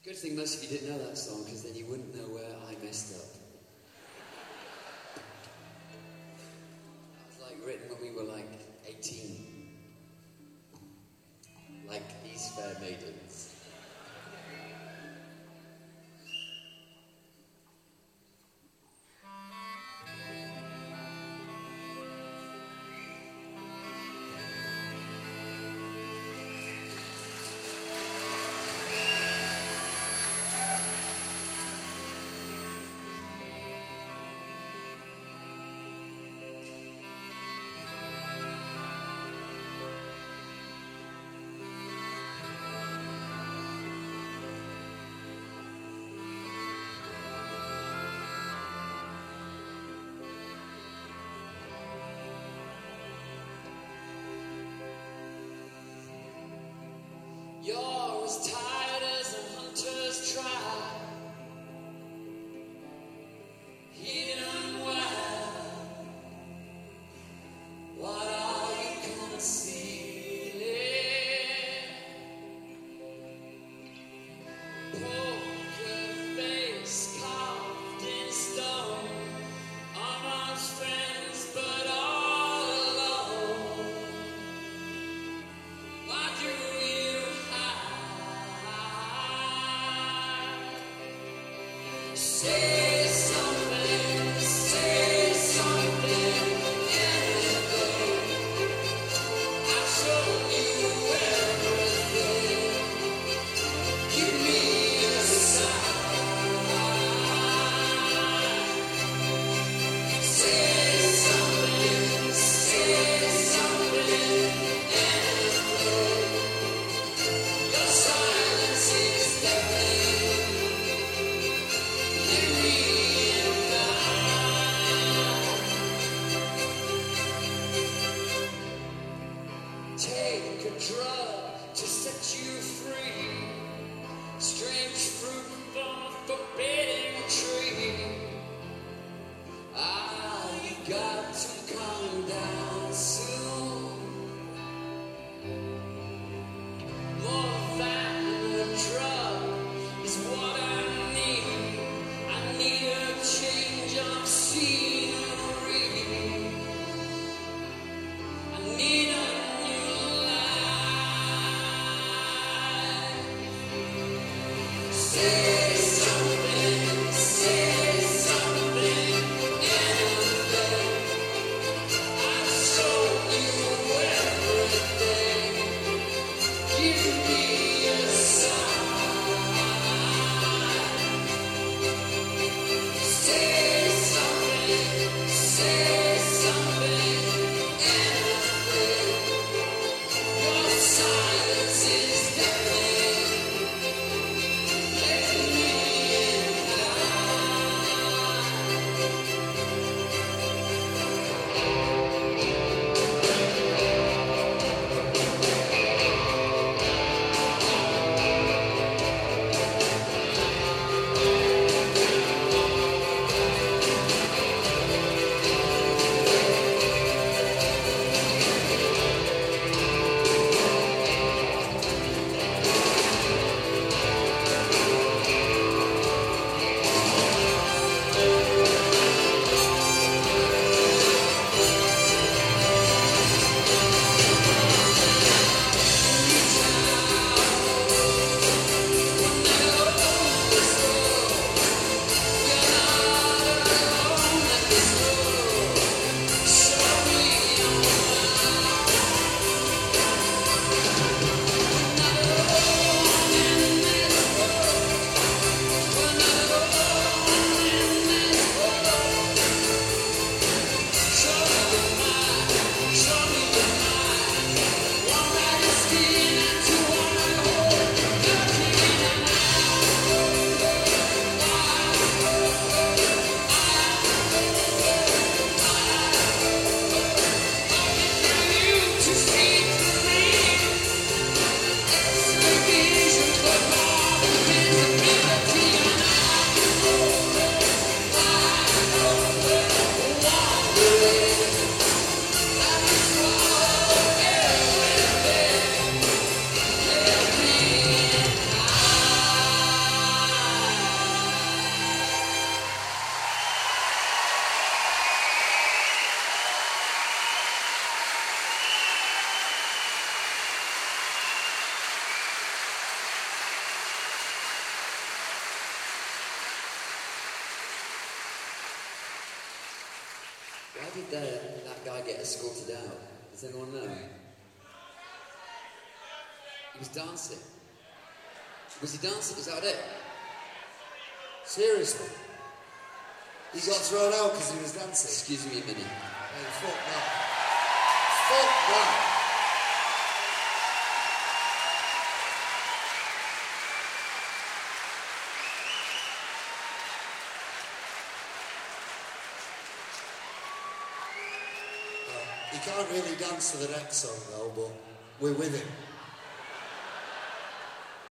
Good thing most of you didn't know that song, because then you wouldn't know where I messed up. That was like written when we were like 18. Like these fair maidens. You're as tired as a hunter's try, hidden well. What are you concealing? Poker face carved in stone, amongst friends but all alone. Why do you say something, anything. I've shown you everything. Give me a sign. Say something, anything. Your silence is deafening. Give me a sign. Take a drug to set you free. Strange fruit from a forbidden tree. You got to calm down soon. More than a drug is what I need. I need a change of scenery. I need a new life. Say something, anything. I've shown you everything. Give me a sign. Say something, anything. Your silence is deafening. Let me Why did that guy get escorted out? Does anyone know? He was dancing. Was he dancing? Is that it? Seriously? He got thrown out because he was dancing? Excuse me a minute. Hey, fuck that. Fuck that. He can't really dance to the next song though, but we're with him.